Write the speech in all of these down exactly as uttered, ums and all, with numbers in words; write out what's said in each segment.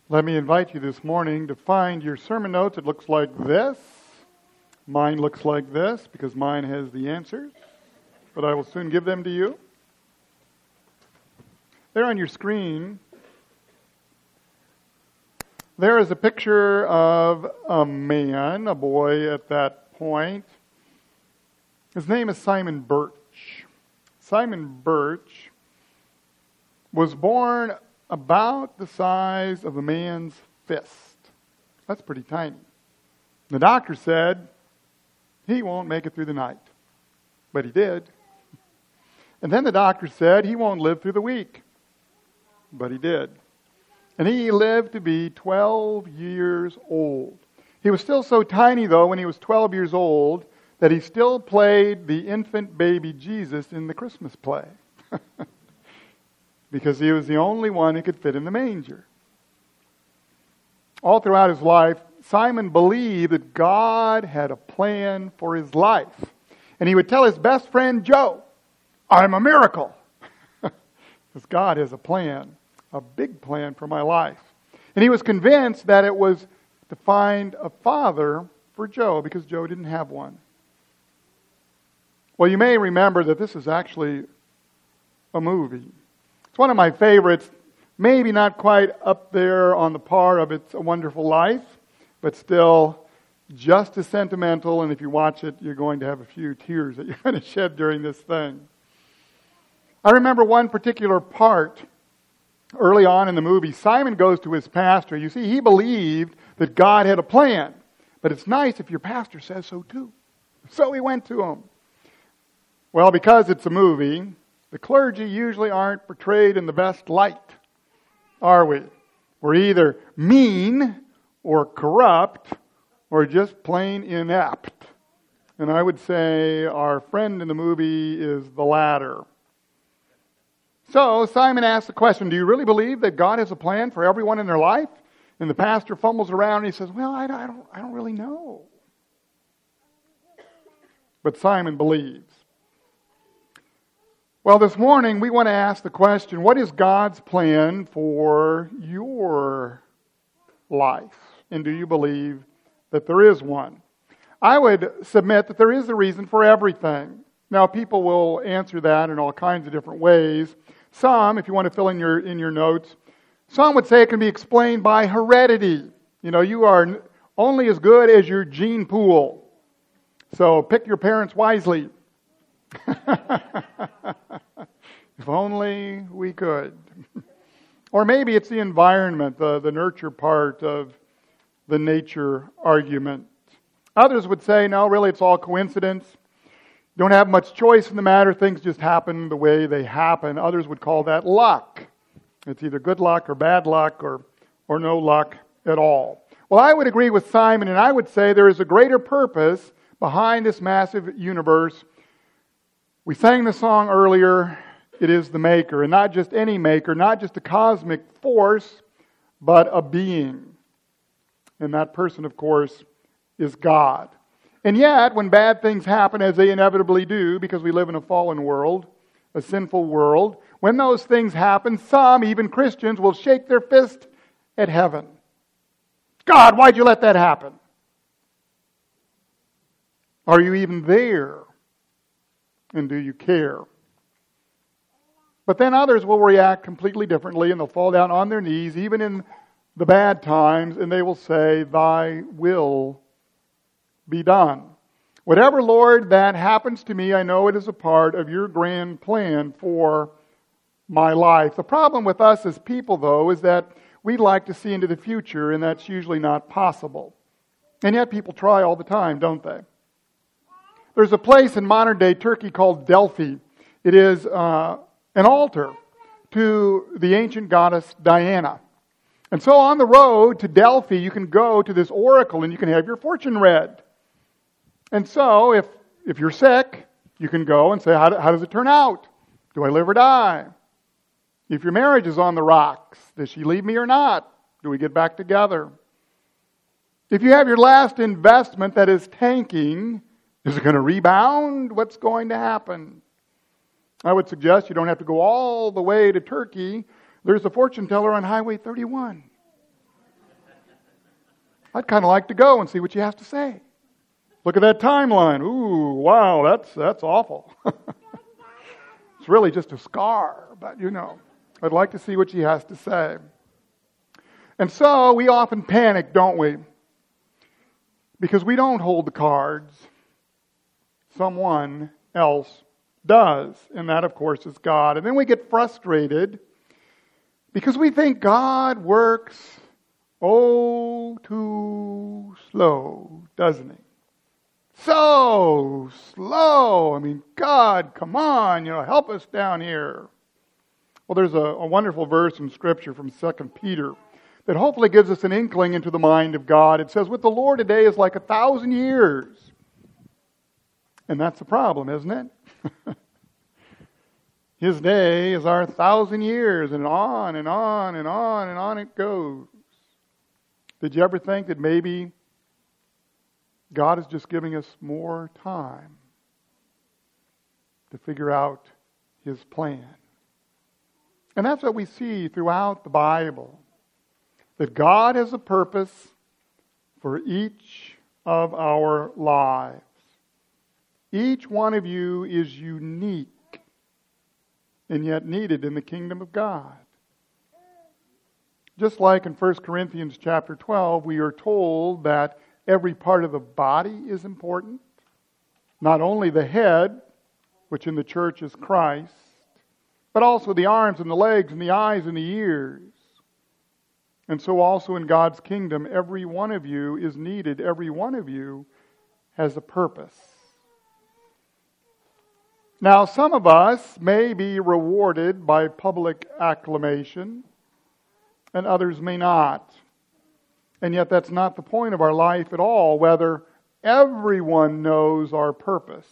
Let me invite you this morning to find your sermon notes. It looks like this. Mine looks like this because mine has the answers, but I will soon give them to you. There on your screen, there is a picture of a man, a boy at that point. His name is Simon Birch. Simon Birch was born about the size of a man's fist. That's pretty tiny. The doctor said he won't make it through the night. But he did. And then the doctor said he won't live through the week. But he did. And he lived to be twelve years old. He was still so tiny, though, when he was twelve years old, that he still played the infant baby Jesus in the Christmas play. Because he was the only one who could fit in the manger. All throughout his life, Simon believed that God had a plan for his life. And he would tell his best friend, Joe, I'm a miracle. Because God has a plan, a big plan for my life. And he was convinced that it was to find a father for Joe, because Joe didn't have one. Well, you may remember that this is actually a movie. It's one of my favorites, maybe not quite up there on the par of It's a Wonderful Life, but still just as sentimental, and if you watch it, you're going to have a few tears that you're going to shed during this thing. I remember one particular part early on in the movie. Simon goes to his pastor. You see, he believed that God had a plan, but it's nice if your pastor says so too. So he went to him. Well, because it's a movie, the clergy usually aren't portrayed in the best light, are we? We're either mean or corrupt or just plain inept. And I would say our friend in the movie is the latter. So Simon asks the question, do you really believe that God has a plan for everyone in their life? And the pastor fumbles around and he says, well, I don't, I don't really know. But Simon believes. Well, this morning we want to ask the question, what is God's plan for your life? And do you believe that there is one? I would submit that there is a reason for everything. Now, people will answer that in all kinds of different ways. Some, if you want to fill in your in your notes, some would say it can be explained by heredity. You know, you are only as good as your gene pool. So pick your parents wisely. If only we could. Or maybe it's the environment, the, the nurture part of the nature argument. Others would say, no, really it's all coincidence. You don't have much choice in the matter. Things just happen the way they happen. Others would call that luck. It's either good luck or bad luck or, or no luck at all. Well, I would agree with Simon, and I would say there is a greater purpose behind this massive universe. We sang the song earlier, it is the maker, and not just any maker, not just a cosmic force, but a being. And that person, of course, is God. And yet, when bad things happen, as they inevitably do, because we live in a fallen world, a sinful world, when those things happen, some, even Christians, will shake their fist at heaven. God, why'd you let that happen? Are you even there? And do you care? But then others will react completely differently, and they'll fall down on their knees, even in the bad times, and they will say, thy will be done. Whatever, Lord, that happens to me, I know it is a part of your grand plan for my life. The problem with us as people, though, is that we'd like to see into the future, and that's usually not possible. And yet people try all the time, don't they? There's a place in modern-day Turkey called Delphi. It is uh, an altar to the ancient goddess Diana. And so on the road to Delphi, you can go to this oracle and you can have your fortune read. And so if if you're sick, you can go and say, how, do, how does it turn out? Do I live or die? If your marriage is on the rocks, does she leave me or not? Do we get back together? If you have your last investment that is tanking, is it going to rebound? What's going to happen? I would suggest you don't have to go all the way to Turkey. There's a fortune teller on Highway thirty-one. I'd kind of like to go and see what she has to say. Look at that timeline. Ooh, wow, that's that's awful. It's really just a scar, but you know, I'd like to see what she has to say. And so we often panic, don't we? Because we don't hold the cards. Someone else does. And that, of course, is God. And then we get frustrated because we think God works oh too slow, doesn't he? So slow. I mean, God, come on, you know, help us down here. Well, there's a, a wonderful verse in Scripture from Second Peter that hopefully gives us an inkling into the mind of God. It says, with the Lord a day is like a thousand years. And that's the problem, isn't it? His day is our thousand years, and on and on and on and on it goes. Did you ever think that maybe God is just giving us more time to figure out His plan? And that's what we see throughout the Bible. That God has a purpose for each of our lives. Each one of you is unique and yet needed in the kingdom of God. Just like in First Corinthians chapter twelve, we are told that every part of the body is important. Not only the head, which in the church is Christ, but also the arms and the legs and the eyes and the ears. And so also in God's kingdom, every one of you is needed. Every one of you has a purpose. Now, some of us may be rewarded by public acclamation, and others may not. And yet that's not the point of our life at all, whether everyone knows our purpose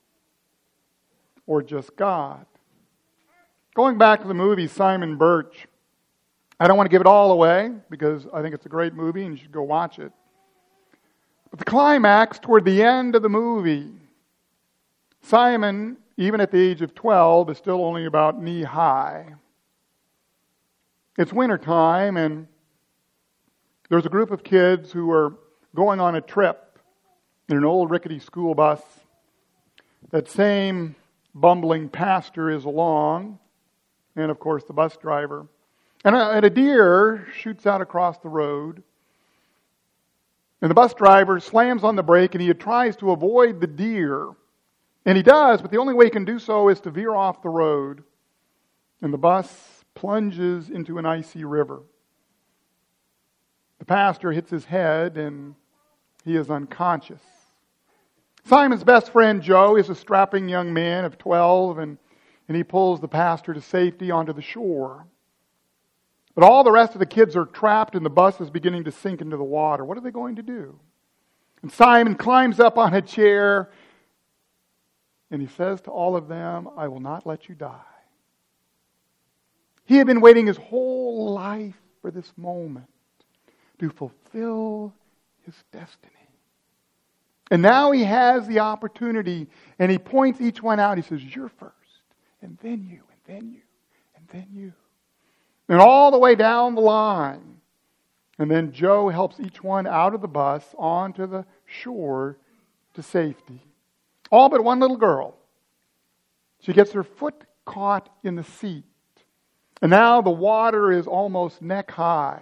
or just God. Going back to the movie Simon Birch, I don't want to give it all away because I think it's a great movie and you should go watch it. But the climax toward the end of the movie, Simon, even at the age of twelve, is still only about knee high. It's wintertime and there's a group of kids who are going on a trip in an old rickety school bus. That same bumbling pastor is along, and of course the bus driver. And a, and a deer shoots out across the road. And the bus driver slams on the brake and he tries to avoid the deer. And he does, but the only way he can do so is to veer off the road. And the bus plunges into an icy river. The pastor hits his head and he is unconscious. Simon's best friend Joe is a strapping young man of twelve and, and he pulls the pastor to safety onto the shore. But all the rest of the kids are trapped and the bus is beginning to sink into the water. What are they going to do? And Simon climbs up on a chair and he says to all of them, I will not let you die. He had been waiting his whole life for this moment to fulfill his destiny. And now he has the opportunity and he points each one out. He says, you're first, and then you, and then you, and then you. And all the way down the line. And then Joe helps each one out of the bus onto the shore to safety. All but one little girl. She gets her foot caught in the seat. And now the water is almost neck high.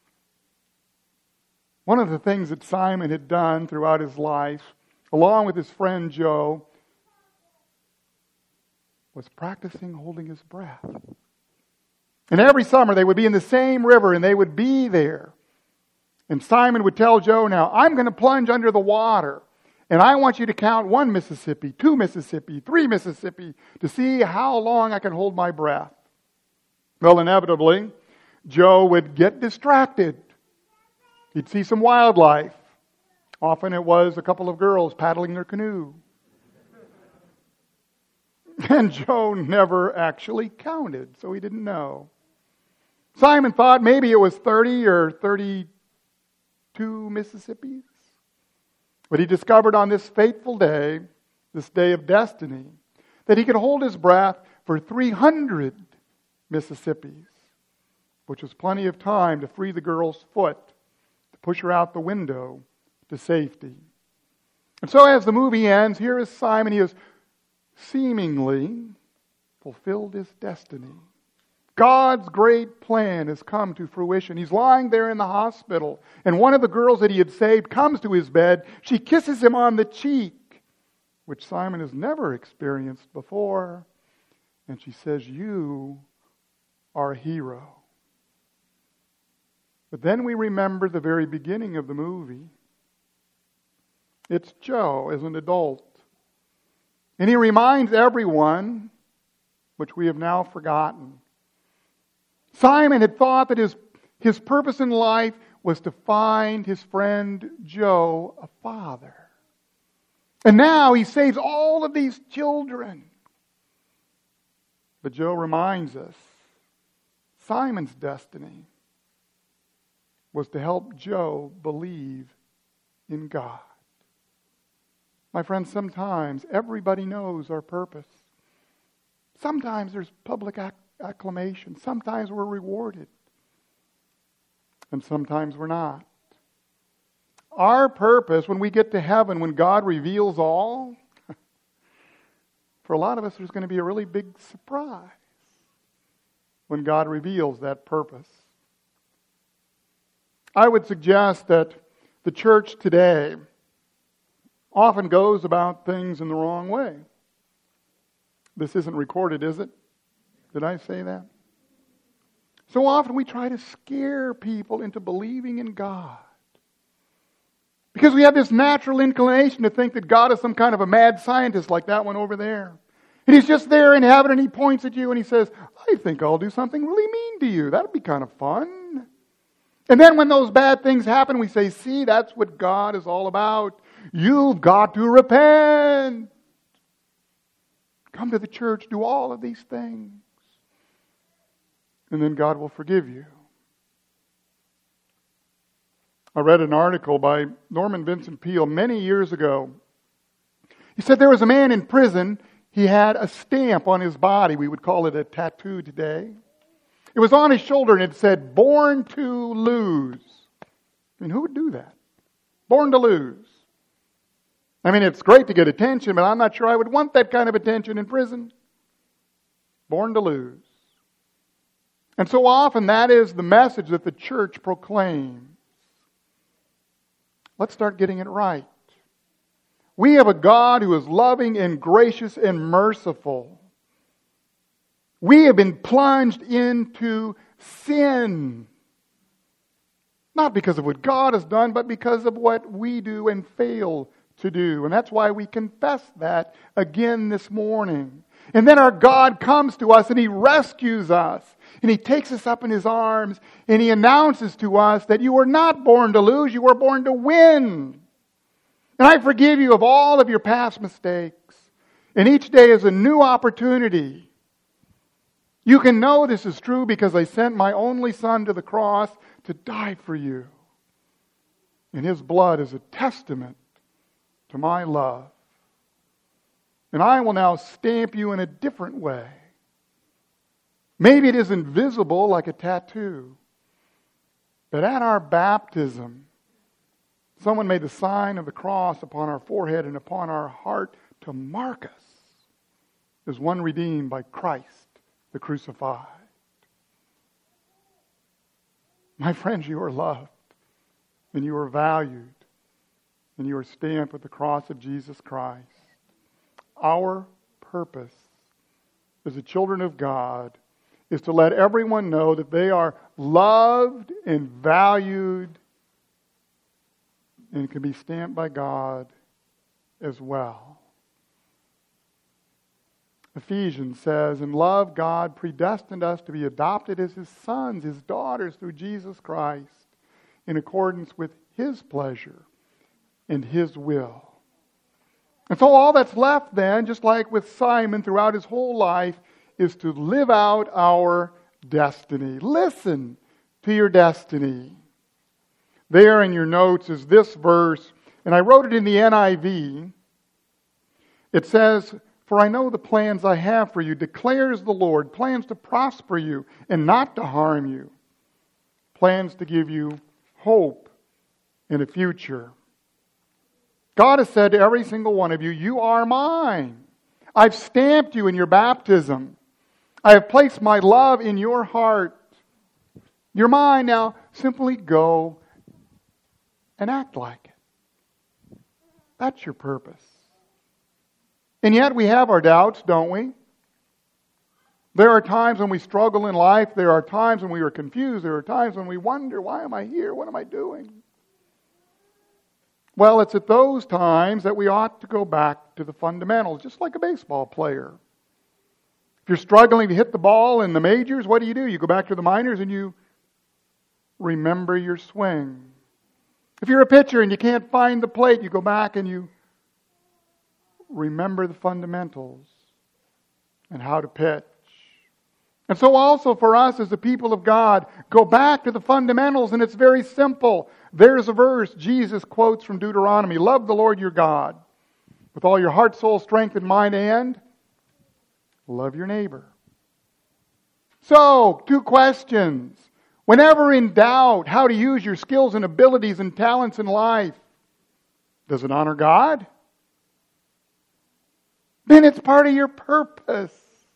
One of the things that Simon had done throughout his life, along with his friend Joe, was practicing holding his breath. And every summer they would be in the same river and they would be there. And Simon would tell Joe, now, I'm going to plunge under the water. And I want you to count one Mississippi, two Mississippi, three Mississippi, to see how long I can hold my breath. Well, inevitably, Joe would get distracted. He'd see some wildlife. Often it was a couple of girls paddling their canoe. And Joe never actually counted, so he didn't know. Simon thought maybe it was thirty or thirty-two Mississippis. But he discovered on this fateful day, this day of destiny, that he could hold his breath for three hundred Mississippis, which was plenty of time to free the girl's foot, to push her out the window to safety. And so as the movie ends, here is Simon. He has seemingly fulfilled his destiny. God's great plan has come to fruition. He's lying there in the hospital, and one of the girls that he had saved comes to his bed. She kisses him on the cheek, which Simon has never experienced before. And she says, "You are a hero." But then we remember the very beginning of the movie. It's Joe as an adult. And he reminds everyone, which we have now forgotten. Simon had thought that his, his purpose in life was to find his friend Joe a father. And now he saves all of these children. But Joe reminds us, Simon's destiny was to help Joe believe in God. My friends, sometimes everybody knows our purpose. Sometimes there's public ac- acclamation. Sometimes we're rewarded. And sometimes we're not. Our purpose, when we get to heaven, when God reveals all, for a lot of us, there's going to be a really big surprise when God reveals that purpose. I would suggest that the church today often goes about things in the wrong way. This isn't recorded, is it? Did I say that? So often we try to scare people into believing in God. Because we have this natural inclination to think that God is some kind of a mad scientist like that one over there. And He's just there in heaven and He points at you and He says, "I think I'll do something really mean to you. That'll be kind of fun." And then when those bad things happen, we say, "See, that's what God is all about. You've got to repent. Come to the church, do all of these things. And then God will forgive you." I read an article by Norman Vincent Peale many years ago. He said there was a man in prison. He had a stamp on his body. We would call it a tattoo today. It was on his shoulder and it said, "Born to lose." I mean, who would do that? Born to lose. I mean, it's great to get attention, but I'm not sure I would want that kind of attention in prison. Born to lose. And so often that is the message that the church proclaims. Let's start getting it right. We have a God who is loving and gracious and merciful. We have been plunged into sin. Not because of what God has done, but because of what we do and fail to do. And that's why we confess that again this morning. And then our God comes to us and He rescues us. And He takes us up in His arms and He announces to us that you were not born to lose, you were born to win. And I forgive you of all of your past mistakes. And each day is a new opportunity. You can know this is true because I sent my only Son to the cross to die for you. And His blood is a testament to my love. And I will now stamp you in a different way. Maybe it isn't visible like a tattoo. But at our baptism, someone made the sign of the cross upon our forehead and upon our heart to mark us as one redeemed by Christ, the crucified. My friends, you are loved, and you are valued, and you are stamped with the cross of Jesus Christ. Our purpose as the children of God is to let everyone know that they are loved and valued and can be stamped by God as well. Ephesians says, "In love, God predestined us to be adopted as His sons, His daughters through Jesus Christ, in accordance with His pleasure and His will." And so all that's left then, just like with Simon throughout his whole life, is to live out our destiny. Listen to your destiny. There in your notes is this verse, and I wrote it in the N I V. It says, "For I know the plans I have for you, declares the Lord, plans to prosper you and not to harm you, plans to give you hope in the future. God has said to every single one of you, you are mine. I've stamped you in your baptism. I have placed my love in your heart. You're mine now. Simply go and act like it. That's your purpose. And yet we have our doubts, don't we? There are times when we struggle in life. There are times when we are confused. There are times when we wonder, why am I here? What am I doing? Well, it's at those times that we ought to go back to the fundamentals, just like a baseball player. If you're struggling to hit the ball in the majors, what do you do? You go back to the minors and you remember your swing. If you're a pitcher and you can't find the plate, you go back and you remember the fundamentals and how to pitch. And so also for us as the people of God, go back to the fundamentals, and it's very simple. There's a verse Jesus quotes from Deuteronomy. Love the Lord your God with all your heart, soul, strength, and mind, and love your neighbor. So, two questions. Whenever in doubt how to use your skills and abilities and talents in life, does it honor God? Then it's part of your purpose.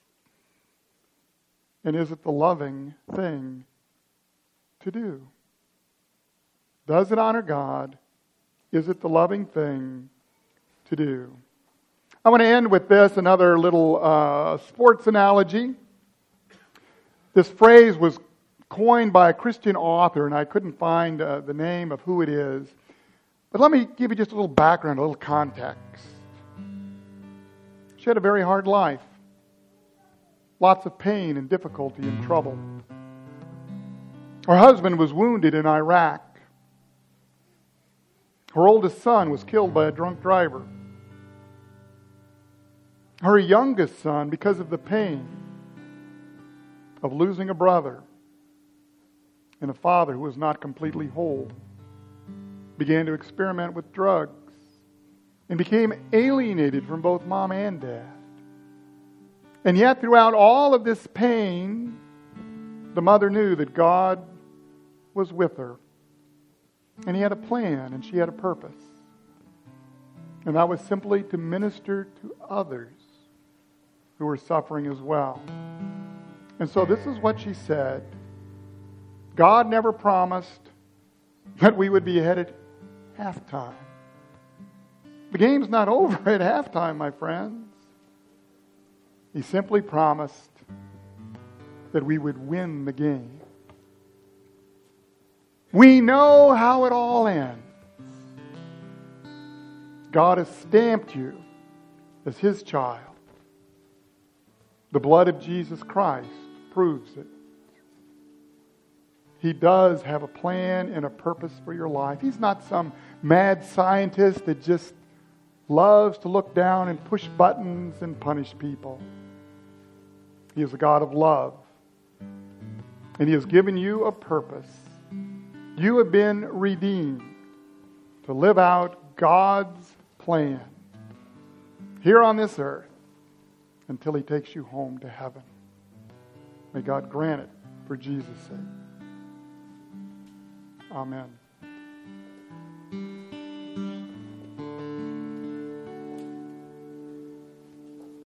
And is it the loving thing to do? Does it honor God? Is it the loving thing to do? I want to end with this, another little uh, sports analogy. This phrase was coined by a Christian author, and I couldn't find uh, the name of who it is. But let me give you just a little background, a little context. She had a very hard life. Lots of pain and difficulty and trouble. Her husband was wounded in Iraq. Her oldest son was killed by a drunk driver. Her youngest son, because of the pain of losing a brother and a father who was not completely whole, began to experiment with drugs and became alienated from both mom and dad. And yet, throughout all of this pain, the mother knew that God was with her. And He had a plan, and she had a purpose. And that was simply to minister to others who were suffering as well. And so this is what she said. God never promised that we would be ahead at halftime. The game's not over at halftime, my friends. He simply promised that we would win the game. We know how it all ends. God has stamped you as His child. The blood of Jesus Christ proves it. He does have a plan and a purpose for your life. He's not some mad scientist that just loves to look down and push buttons and punish people. He is a God of love. And He has given you a purpose. You have been redeemed to live out God's plan here on this earth until He takes you home to heaven. May God grant it for Jesus' sake. Amen.